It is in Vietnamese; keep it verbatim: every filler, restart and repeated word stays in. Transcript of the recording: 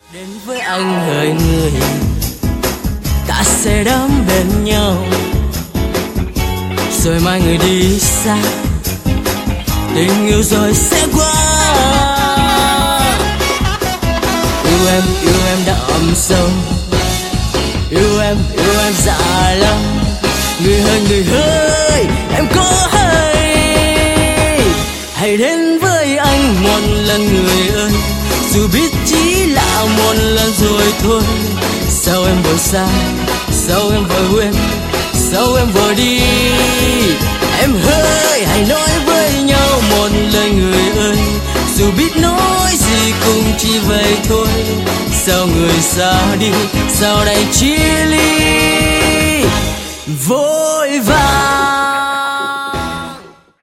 Đến với anh hỡi người, ta sẽ đắm bên nhau, rồi mai người đi xa, tình yêu rồi sẽ qua. Yêu em, yêu em đậm sâu, yêu em, yêu em dạ lâu. Người ơi, người ơi, em có hay, hãy đến với anh một lần người ơi, dù biết chỉ là một lần rồi thôi. Sao em vội xa, sao em vội quên, sao em vội đi. Em ơi, hãy nói với nhau một lời người ơi, dù biết nói gì cũng chỉ vậy thôi. Sao người xa đi, sao lại chia ly vô